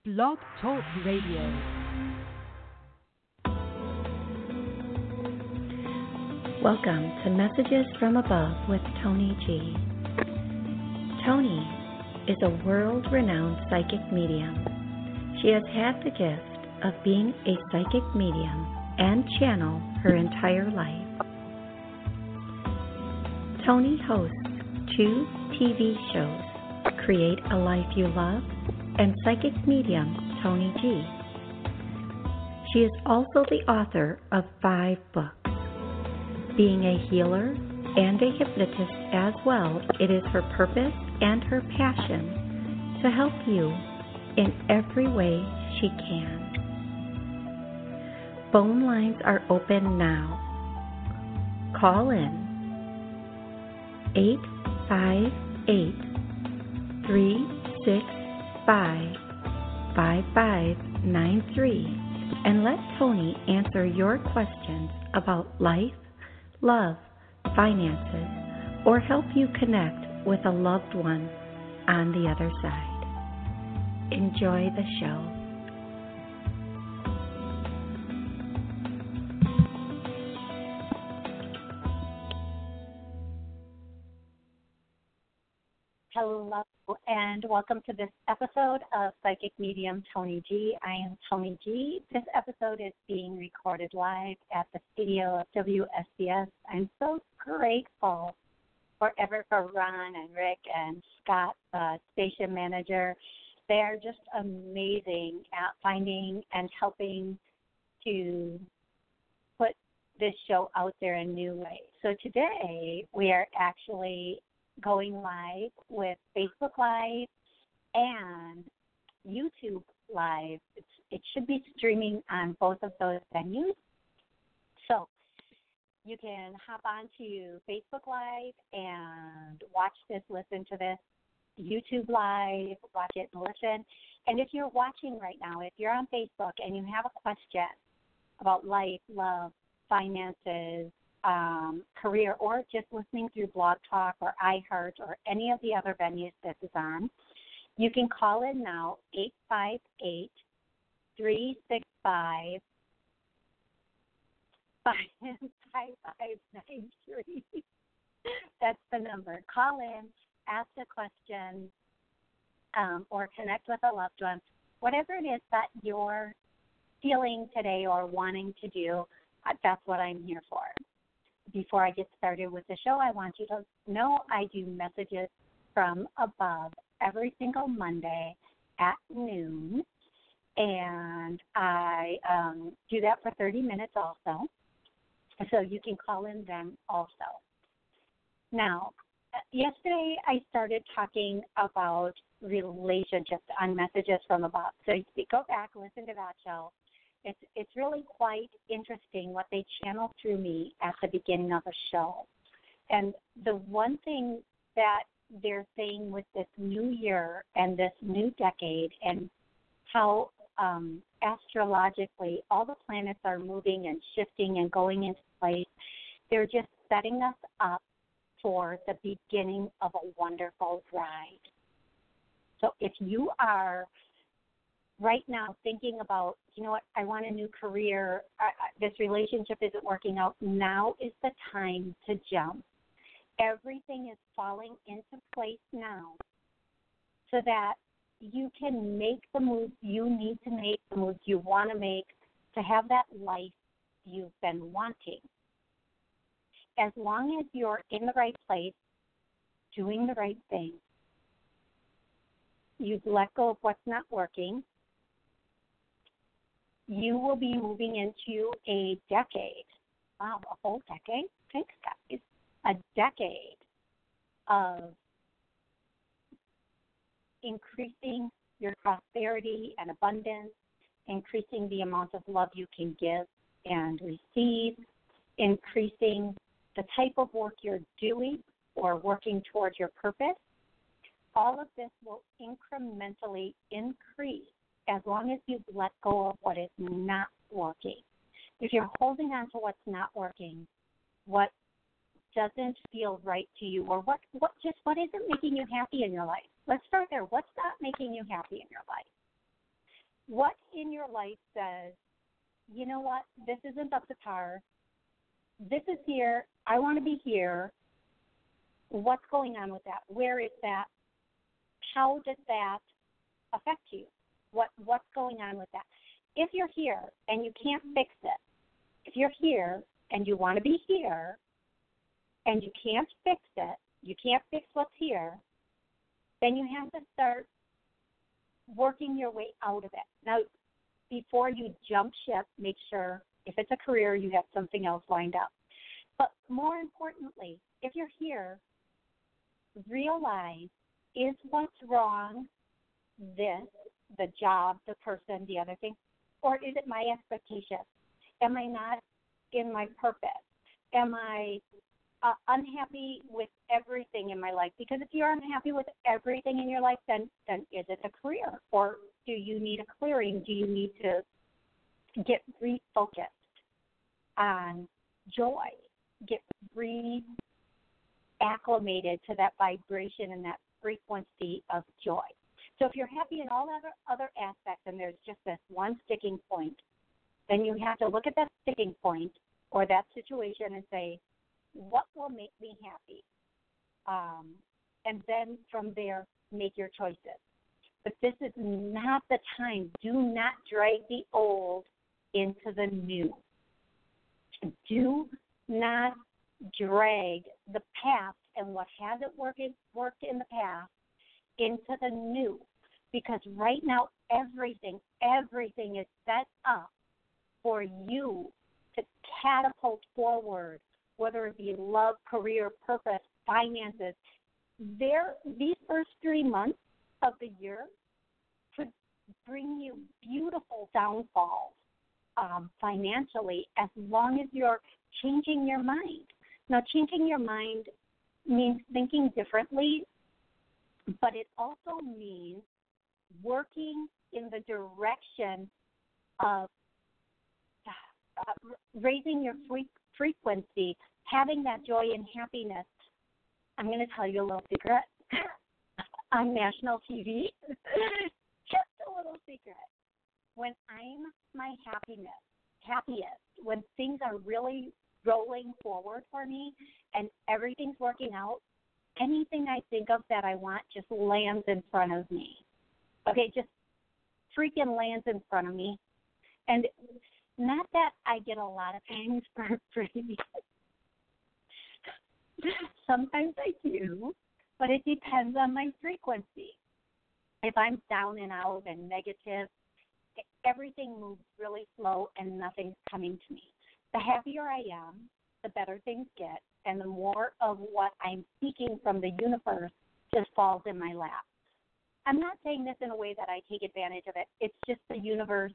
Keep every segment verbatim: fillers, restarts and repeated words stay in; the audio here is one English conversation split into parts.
Blog Talk Radio. Welcome to Messages from Above with Tony G. Tony is a world-renowned psychic medium. She has had the gift of being a psychic medium and channel her entire life. Tony hosts two T V shows, Create a Life You Love and Psychic Medium Tony G. She is also the author of five books. Being a healer and a hypnotist as well, it is her purpose and her passion to help you in every way she can. Phone lines are open now. Call in eight five eight, three six five, five five nine three and let Tony answer your questions about life, love, finances, or help you connect with a loved one on the other side. Enjoy the show. Hello and welcome to this episode of Psychic Medium Tony G. I am Tony G. This episode is being recorded live at the studio of W S B S. I'm so grateful forever for Ron and Rick and Scott, the station manager. They are just amazing at finding and helping to put this show out there in new ways. So today we are actually going live with Facebook Live and YouTube Live. It's, it should be streaming on both of those venues. So you can hop on to Facebook Live and watch this, listen to this. YouTube Live, watch it and listen. And if you're watching right now, if you're on Facebook and you have a question about life, love, finances, Um, career, or just listening through Blog Talk or iHeart or any of the other venues this is on, you can call in now, eight five eight, three six five, five five nine three. That's the number. Call in, ask a question, um, or connect with a loved one. Whatever it is that you're feeling today or wanting to do, uh, that's what I'm here for. Before I get started with the show, I want you to know I do Messages from Above every single Monday at noon, and I um, do that for thirty minutes also, so you can call in then also. Now, yesterday I started talking about relationships on Messages from Above, so you go back, listen to that show. It's it's really quite interesting what they channel through me at the beginning of a show. And the one thing that they're saying with this new year and this new decade and how um, astrologically all the planets are moving and shifting and going into place, they're just setting us up for the beginning of a wonderful ride. So if you are right now thinking about, you know what, I want a new career, I, I, this relationship isn't working out, now is the time to jump. Everything is falling into place now so that you can make the moves you need to make, the moves you want to make to have that life you've been wanting. As long as you're in the right place, doing the right thing, you've let go of what's not working, you will be moving into a decade, wow, a whole decade, thanks guys, a decade of increasing your prosperity and abundance, increasing the amount of love you can give and receive, increasing the type of work you're doing or working towards your purpose. All of this will incrementally increase as long as you've let go of what is not working. If you're holding on to what's not working, what doesn't feel right to you, or what, what just what isn't making you happy in your life? Let's start there. What's not making you happy in your life? What in your life says, you know what, this isn't up to par. This is here. I want to be here. What's going on with that? Where is that? How does that affect you? What What's going on with that? If you're here and you can't fix it, if you're here and you want to be here and you can't fix it, you can't fix what's here, then you have to start working your way out of it. Now, before you jump ship, make sure if it's a career, you have something else lined up. But more importantly, if you're here, realize, is what's wrong this, the job, the person, the other thing, or is it my expectation? Am I not in my purpose? Am I uh, unhappy with everything in my life? Because if you're unhappy with everything in your life, then, then is it a career? Or do you need a clearing? Do you need to get refocused on joy? Get reacclimated to that vibration and that frequency of joy. So if you're happy in all other, other aspects and there's just this one sticking point, then you have to look at that sticking point or that situation and say, what will make me happy? Um, and then from there, make your choices. But this is not the time. Do not drag the old into the new. Do not drag the past and what hasn't worked, worked in the past into the new. Because right now, everything, everything is set up for you to catapult forward, whether it be love, career, purpose, finances. There, these first three months of the year could bring you beautiful downfalls um, financially as long as you're changing your mind. Now, changing your mind means thinking differently, but it also means working in the direction of uh, raising your free- frequency, having that joy and happiness. I'm going to tell you a little secret on national T V. Just a little secret. When I'm my happiness, happiest, when things are really rolling forward for me and everything's working out, anything I think of that I want just lands in front of me. Okay, just freaking lands in front of me. And not that I get a lot of things for free. Sometimes I do, but it depends on my frequency. If I'm down and out and negative, everything moves really slow and nothing's coming to me. The happier I am, the better things get, and the more of what I'm seeking from the universe just falls in my lap. I'm not saying this in a way that I take advantage of it. It's just the universe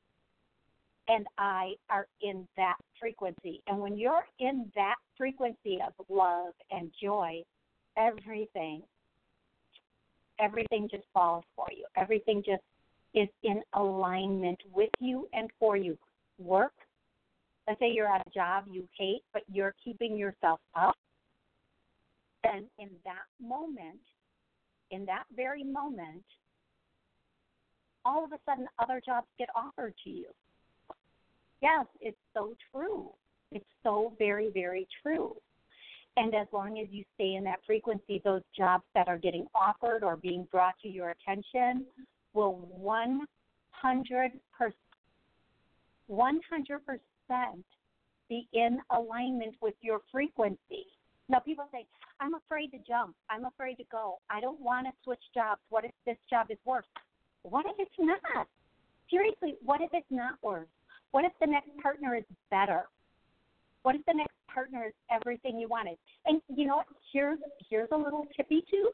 and I are in that frequency. And when you're in that frequency of love and joy, everything, everything just falls for you. Everything just is in alignment with you and for you. Work. Let's say you're at a job you hate, but you're keeping yourself up. And in that moment, in that very moment, all of a sudden other jobs get offered to you. Yes, it's so true. It's so very, very true. And as long as you stay in that frequency, those jobs that are getting offered or being brought to your attention will one hundred percent, one hundred percent be in alignment with your frequency. Now, people say, I'm afraid to jump. I'm afraid to go. I don't want to switch jobs. What if this job is worse? What if it's not? Seriously, what if it's not worse? What if the next partner is better? What if the next partner is everything you wanted? And you know what? Here's, here's a little tippy too.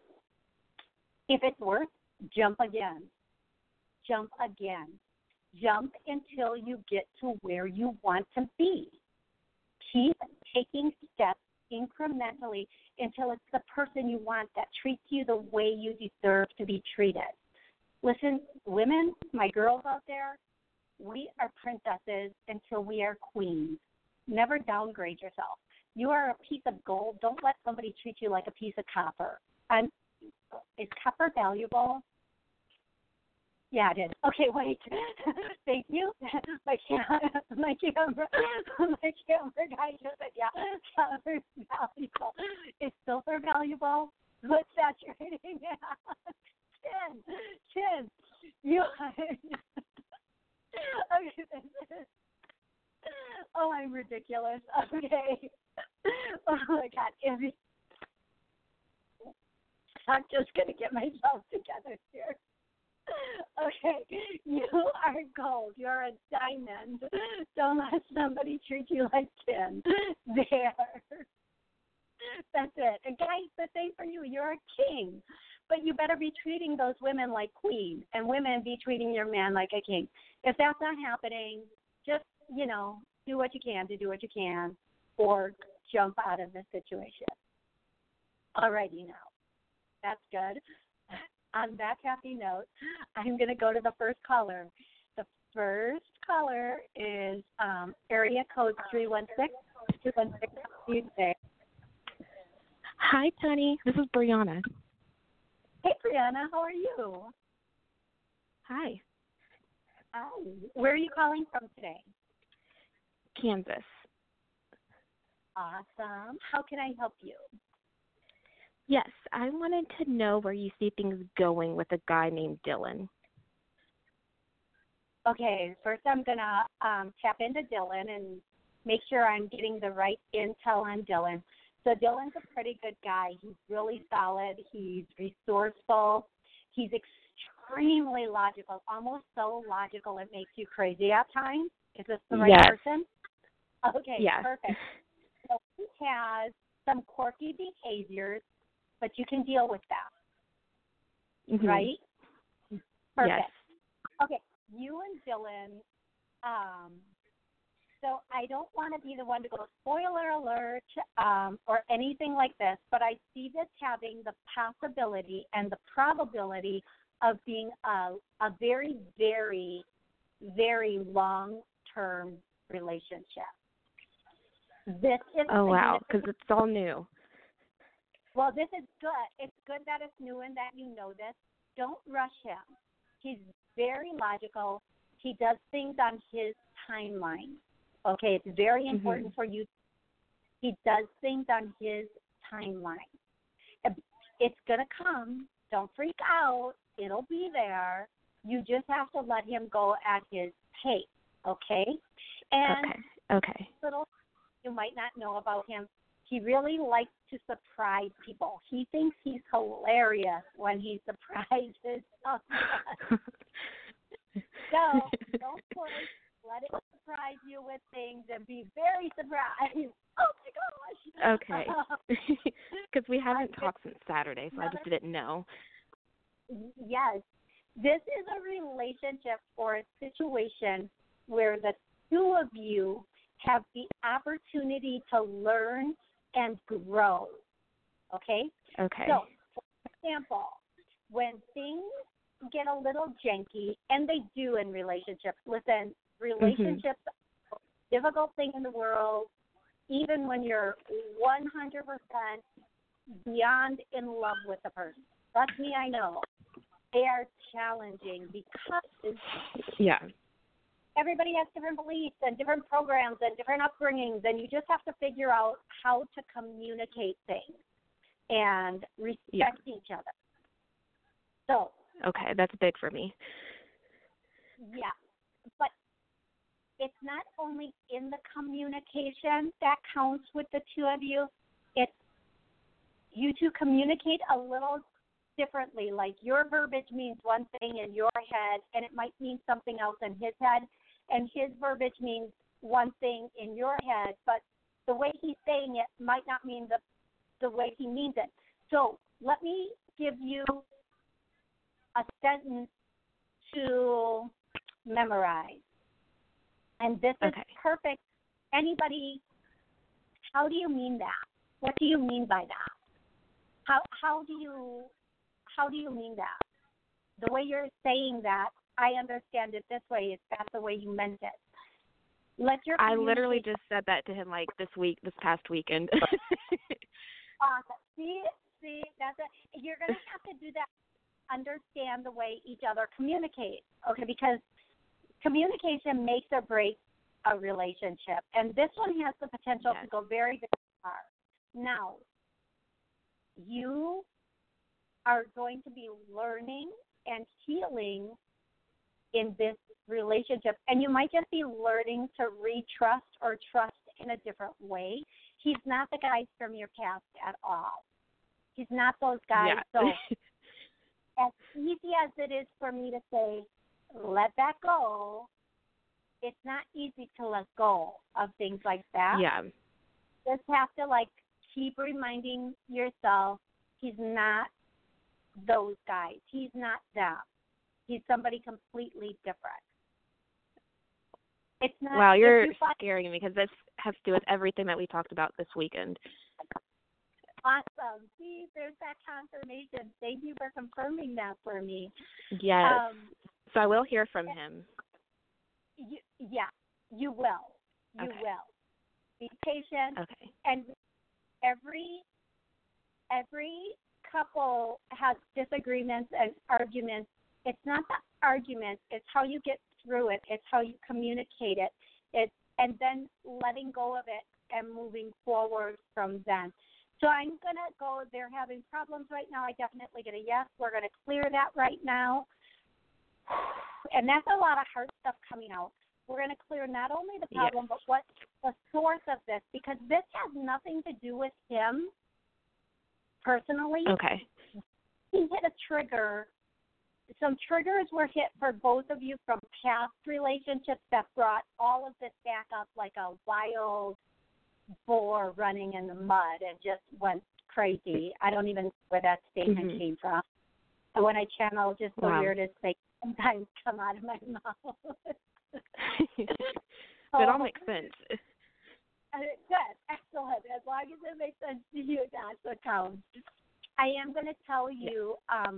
If it's worse, jump again. Jump again. Jump until you get to where you want to be. Keep taking steps incrementally until it's the person you want that treats you the way you deserve to be treated. Listen, women, my girls out there, we are princesses until we are queens. Never downgrade yourself. You are a piece of gold. Don't let somebody treat you like a piece of copper. And is copper valuable? Yeah, it is. Okay, wait. Thank you. My camera, my camera, my camera guy just said, yeah, silver is valuable. Is silver valuable? What's saturating? Chin, chin. You are. Okay, this is. Oh, I'm ridiculous. Okay. Oh my God. If you, I'm just gonna get myself together here. Okay, you are gold. You're a diamond. Don't let somebody treat you like tin. There. That's it. And guys, the same for you. You're a king. But you better be treating those women like queens, and women be treating your man like a king. If that's not happening, just, you know, do what you can to do what you can, or jump out of the situation. All righty now. That's good. On that happy note, I'm going to go to the first caller. The first caller is um, area code three one six. three one six, how do you say? Hi, Tony. This is Brianna. Hey, Brianna. How are you? Hi. Hi. Where are you calling from today? Kansas. Awesome. How can I help you? Yes, I wanted to know where you see things going with a guy named Dylan. Okay, first I'm going to um, tap into Dylan and make sure I'm getting the right intel on Dylan. So Dylan's a pretty good guy. He's really solid. He's resourceful. He's extremely logical, almost so logical it makes you crazy at times. Is this the right yes. person? Okay, yes. perfect. So he has some quirky behaviors, but you can deal with that, mm-hmm. right? Perfect. Yes. Okay, you and Dylan, um, so I don't want to be the one to go spoiler alert um, or anything like this, but I see this having the possibility and the probability of being a, a very, very, very long-term relationship. This is oh, wow, because it's all new. Well, this is good. It's good that it's new and that you know this. Don't rush him. He's very logical. He does things on his timeline. Okay, it's very important mm-hmm. for you. He does things on his timeline. It's going to come. Don't freak out. It'll be there. You just have to let him go at his pace, okay? And okay. Okay. Little you might not know about him. He really likes to surprise people. He thinks he's hilarious when he surprises someone. So don't push. Let it surprise you with things and be very surprised. Oh, my gosh. Okay. Because we haven't talked since Saturday, so I just didn't know. Yes. This is a relationship or a situation where the two of you have the opportunity to learn and grow, okay? Okay. So, for example, when things get a little janky, and they do in relationships, listen, relationships mm-hmm. are the most difficult thing in the world, even when you're one hundred percent beyond in love with the person. Trust me, I know. They are challenging because yeah. everybody has different beliefs and different programs and different upbringings, and you just have to figure out how to communicate things and respect yeah. each other. So. Okay, that's big for me. Yeah, but it's not only in the communication that counts with the two of you. It's you two communicate a little differently. Like your verbiage means one thing in your head, and it might mean something else in his head, and his verbiage means one thing in your head, but the way he's saying it might not mean the the way he means it. So let me give you a sentence to memorize. And this is okay. perfect. Anybody, how do you mean that? What do you mean by that? How how do you how do you mean that? The way you're saying that, I understand it this way. Is that the way you meant it? Let your I literally just said that to him like this week, this past weekend. Awesome. See, see, that's it. You're gonna have to do that. understand the way each other communicates, okay, because communication makes or breaks a relationship, and this one has the potential yes. to go very, very far. Now, you are going to be learning and healing in this relationship, and you might just be learning to retrust or trust in a different way. He's not the guys from your past at all. He's not those guys. Yeah. So as easy as it is for me to say, let that go, it's not easy to let go of things like that. Yeah. You just have to, like, keep reminding yourself he's not those guys. He's not them. He's somebody completely different. It's not. Wow, you're you find, scaring me because this has to do with everything that we talked about this weekend. Awesome. See, there's that confirmation. Thank you for confirming that for me. Yes. Um, so I will hear from him. You, yeah, you will. You Okay. will. Be patient. Okay. And every every couple has disagreements and arguments. It's not the arguments. It's how you get through it. It's how you communicate it. It's and then letting go of it and moving forward from then. So I'm going to go, they're having problems right now. I definitely get a yes. We're going to clear that right now. And that's a lot of hard stuff coming out. We're going to clear not only the problem, yes. but what the source of this, because this has nothing to do with him personally. Okay. He hit a trigger. Some triggers were hit for both of you from past relationships that brought all of this back up like a wild boar running in the mud and just went crazy. I don't even know where that statement mm-hmm. came from. And when I channel, just the wow. weirdest things sometimes come out of my mouth. It oh, all makes sense. Good, excellent. As long as it makes sense to you, that's what counts. I am going to tell you, um,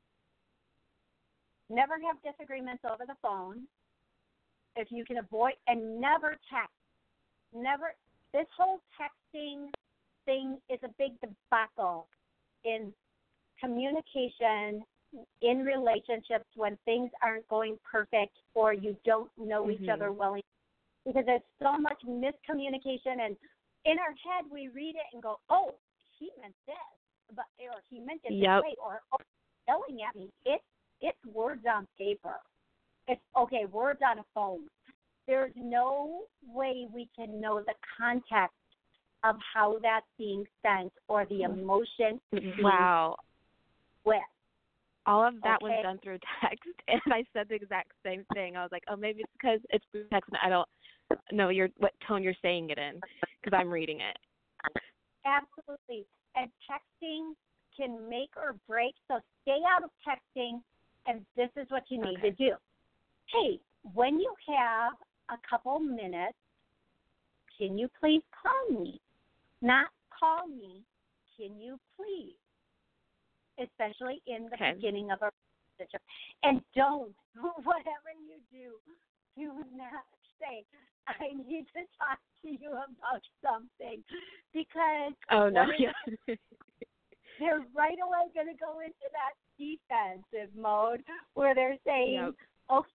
never have disagreements over the phone if you can avoid, and never text. Never. This whole texting thing is a big debacle in communication, in relationships when things aren't going perfect or you don't know mm-hmm. each other well enough. Because there's so much miscommunication, and in our head we read it and go, oh, he meant this, but or he meant it yep. this way, or oh, yelling at me. It's it's words on paper. It's okay, words on a phone. There's no way we can know the context of how that's being sent or the emotion. Wow. With. All of that okay. was done through text, and I said the exact same thing. I was like, oh, maybe it's because it's through text, and I don't know your what tone you're saying it in because I'm reading it. Absolutely. And texting can make or break, so stay out of texting, and this is what you need okay. to do. Hey, when you have a couple minutes, can you please call me? Not call me, can you please? Especially in the okay. beginning of a relationship. And don't, whatever you do, do not say, I need to talk to you about something. Because oh, no. Yeah. they're right away going to go into that defensive mode where they're saying, yep. okay,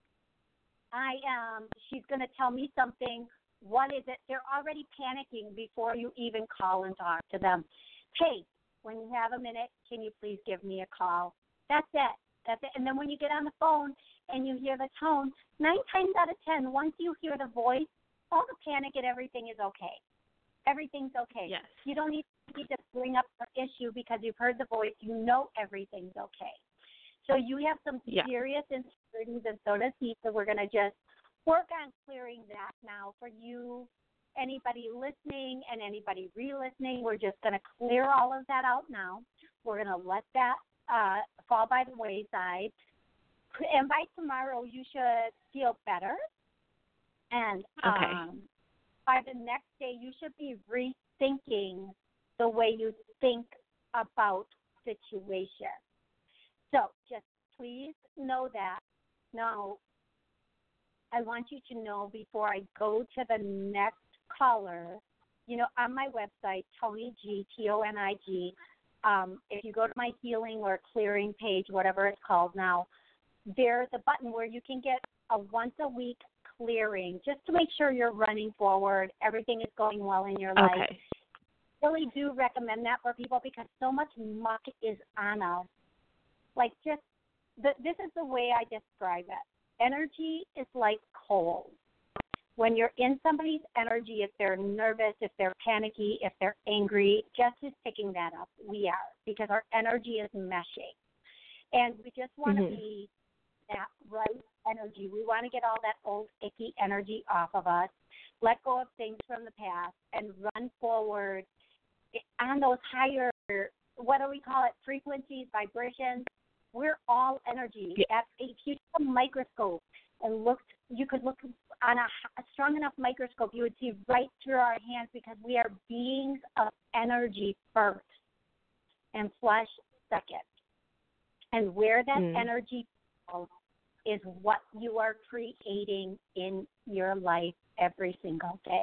I am, she's going to tell me something. What is it? They're already panicking before you even call and talk to them. Hey, when you have a minute, can you please give me a call? That's it. That's it. And then when you get on the phone and you hear the tone, nine times out of ten, once you hear the voice, all the panic and everything is okay. Everything's okay. Yes. You don't need to bring up the issue because you've heard the voice. You know everything's okay. So you have some yeah. serious insecurities, and so does he. So we're going to just work on clearing that now for you. Anybody listening and anybody re-listening, we're just going to clear all of that out now. We're going to let that uh, fall by the wayside. And by tomorrow, you should feel better. And okay. um, by the next day, you should be rethinking the way you think about situation. So just please know that. Now, I want you to know before I go to the next caller, you know, on my website, Toni G, T O N I G, um, if you go to my healing or clearing page, whatever it's called now, there's a button where you can get a once a week clearing just to make sure you're running forward, everything is going well in your life. Okay. I really do recommend that for people because so much muck is on us. Like just, the, this is the way I describe it. Energy is like coal. When you're in somebody's energy, if they're nervous, if they're panicky, if they're angry, Jess is picking that up. We are, because our energy is meshing. And we just want to mm-hmm. be that right energy. We want to get all that old, icky energy off of us, let go of things from the past, and run forward on those higher, what do we call it, frequencies, vibrations. We're all energy. Yeah. That's, if you took a microscope and looked, you could look on a, a strong enough microscope, you would see right through our hands because we are beings of energy first and flesh second. And where that mm. energy goes is what you are creating in your life every single day.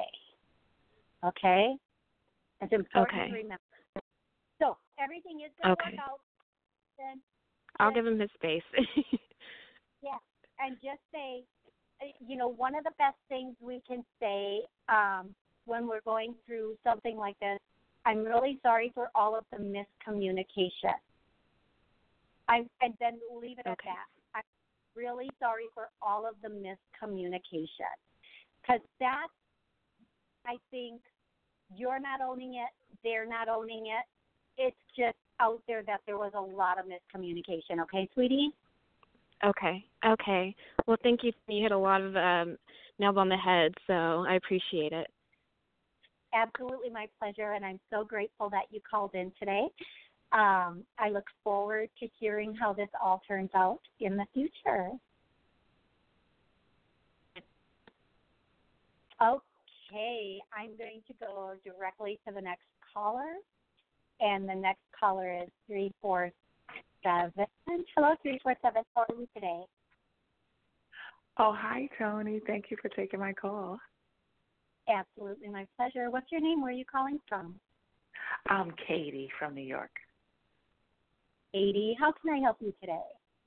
Okay? It's important okay. to remember. So everything is going to okay. work out. Then I'll give him his space. Yeah, and just say, you know, one of the best things we can say um, when we're going through something like this, I'm really sorry for all of the miscommunication. I, and then leave it okay. at that. I'm really sorry for all of the miscommunication. Because that, I think, you're not owning it, they're not owning it. It's just out there that there was a lot of miscommunication. Okay, sweetie? Okay. Okay. Well, thank you. You hit a lot of um, nails on the head, so I appreciate it. Absolutely my pleasure, and I'm so grateful that you called in today. Um, I look forward to hearing how this all turns out in the future. Okay, I'm going to go directly to the next caller, and the next caller is three four seven. Hello, three four seven. How are you today? Oh, hi, Tony. Thank you for taking my call. Absolutely, my pleasure. What's your name? Where are you calling from? I'm Katie from New York. Katie, how can I help you today?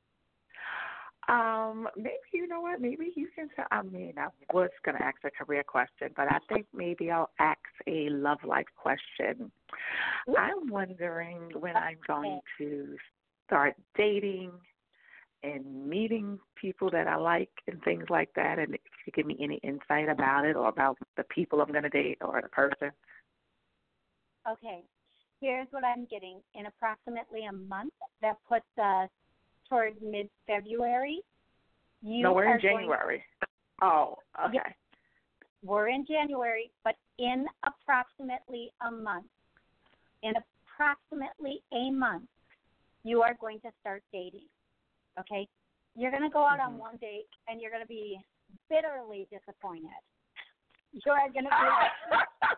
Um, maybe, you know what, maybe you can tell, I mean, I was going to ask a career question, but I think maybe I'll ask a love life question. Ooh. I'm wondering when I'm going to start dating and meeting people that I like and things like that, and if you give me any insight about it or about the people I'm going to date or the person. Okay. Here's what I'm getting. In approximately a month, that puts us towards mid-February. You no, we're are in January. To, oh, okay. Yeah, we're in January, but in approximately a month, in approximately a month, you are going to start dating, okay? You're going to go out mm-hmm. on one date, and you're going to be bitterly disappointed. You are going to be like,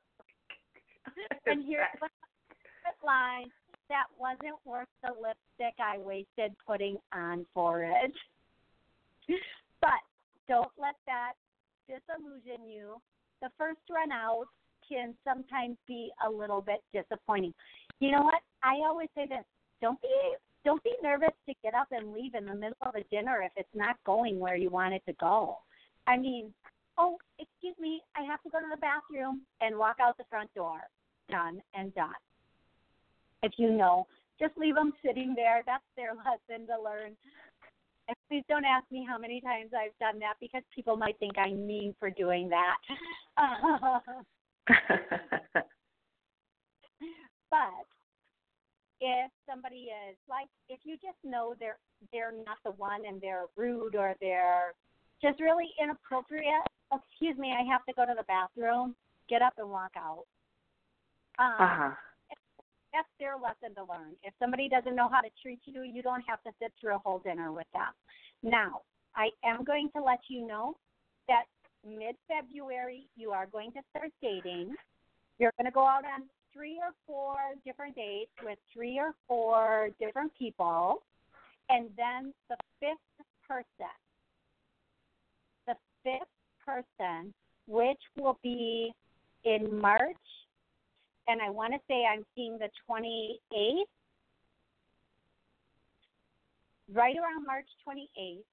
and here's the line, that wasn't worth the lipstick I wasted putting on for it. But don't let that disillusion you. The first run out can sometimes be a little bit disappointing. You know what? I always say this. Don't be don't be nervous to get up and leave in the middle of a dinner if it's not going where you want it to go. I mean, oh, excuse me, I have to go to the bathroom, and walk out the front door. Done and done. If you know, just leave them sitting there. That's their lesson to learn. And please don't ask me how many times I've done that because people might think I'm mean for doing that. But if somebody is like, if you just know they're they're not the one and they're rude or they're just really inappropriate, excuse me, I have to go to the bathroom, get up and walk out. Um, uh-huh. That's their lesson to learn. If somebody doesn't know how to treat you, you don't have to sit through a whole dinner with them. Now, I am going to let you know that mid-February you are going to start dating. You're going to go out on three or four different dates with three or four different people. And then the fifth person, the fifth person, which will be in March, and I want to say I'm seeing the twenty-eighth, right around March twenty-eighth,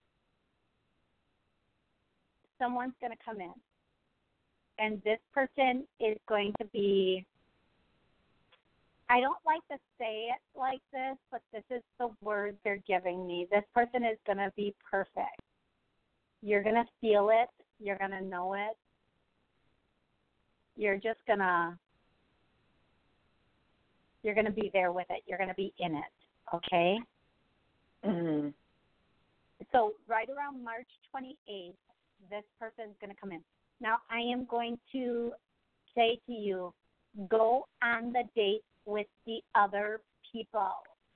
someone's going to come in. And this person is going to be, I don't like to say it like this, but this is the word they're giving me. This person is going to be perfect. You're going to feel it. You're going to know it. You're just going to, you're going to be there with it. You're going to be in it, okay? Mm-hmm. So right around March twenty-eighth, this person's going to come in. Now, I am going to say to you, go on the date with the other people.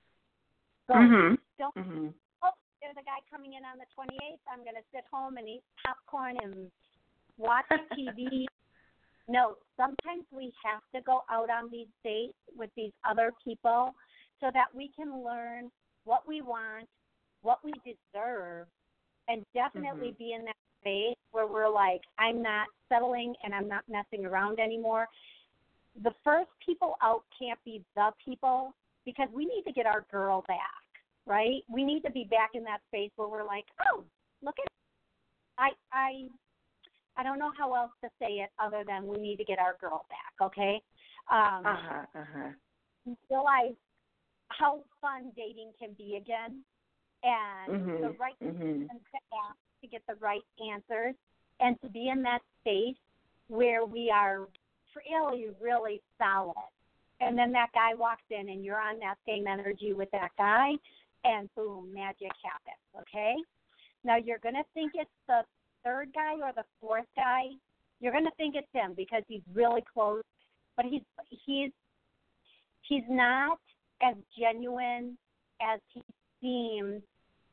So mm-hmm. don't, mm-hmm. oh, there's a guy coming in on the twenty-eighth. I'm going to sit home and eat popcorn and watch T V. No, sometimes we have to go out on these dates with these other people so that we can learn what we want, what we deserve, and definitely mm-hmm. be in that space where we're like, I'm not settling and I'm not messing around anymore. The first people out can't be the people because we need to get our girl back, right? We need to be back in that space where we're like, oh, look at I I I don't know how else to say it other than we need to get our girl back, okay? Um, uh-huh, uh-huh. Realize how fun dating can be again and mm-hmm. the right mm-hmm. questions to ask to get the right answers and to be in that space where we are really, really solid. And then that guy walks in and you're on that same energy with that guy and boom, magic happens, okay? Now you're going to think it's the third guy or the fourth guy. You're going to think it's him because he's really close, but he's he's he's not as genuine as he seems.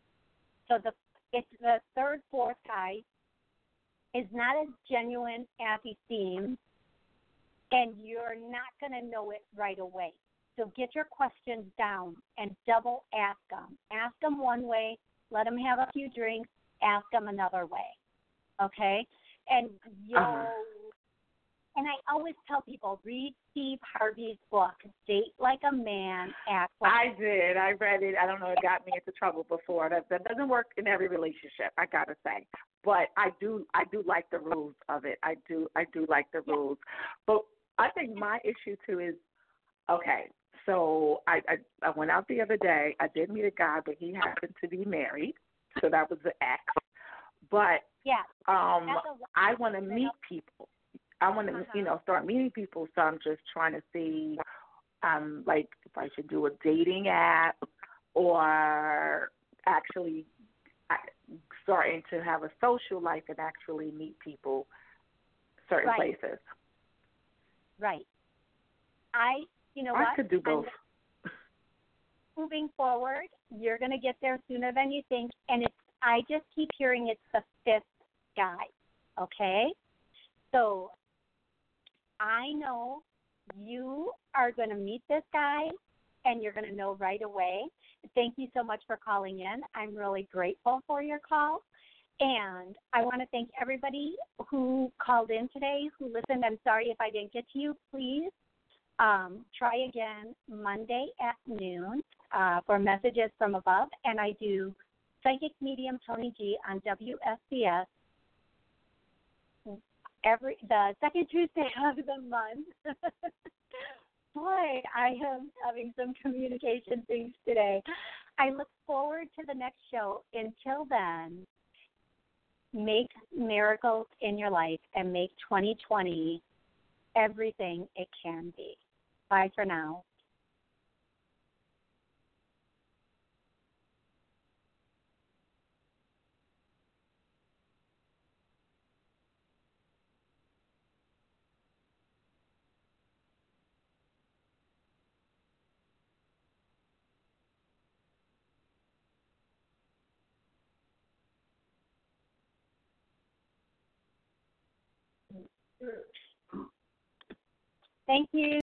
So the it's the third, fourth guy is not as genuine as he seems, and you're not going to know it right away. So get your questions down and double ask them. Ask them one way, let them have a few drinks, ask them another way, okay? And you'll, uh-huh. and I always tell people, read Steve Harvey's book, Date Like a Man, Act Like I did. I read it. I don't know. It got me into trouble before. That that doesn't work in every relationship, I gotta say. But I do. I do like the rules of it. I do. I do like the Yeah. rules. But I think my issue too is, okay. So I, I I went out the other day. I did meet a guy, but he happened to be married, so that was the ex. But yeah. um, That's a- I want to meet people. I want to, Uh-huh. you know, start meeting people. So I'm just trying to see, um, like if I should do a dating app or actually starting to have a social life and actually meet people certain Right. places. Right. I, you know I what? could do both. I'm moving forward, you're going to get there sooner than you think, and it's. I just keep hearing it's the fifth guy, okay? So I know you are going to meet this guy, and you're going to know right away. Thank you so much for calling in. I'm really grateful for your call. And I want to thank everybody who called in today, who listened. I'm sorry if I didn't get to you. Please um, try again Monday at noon uh, for Messages from Above. And I do Psychic Medium Tony G on W S C S every the second Tuesday of the month. Boy, I am having some communication things today. I look forward to the next show. Until then, make miracles in your life and make twenty twenty everything it can be. Bye for now. Thank you.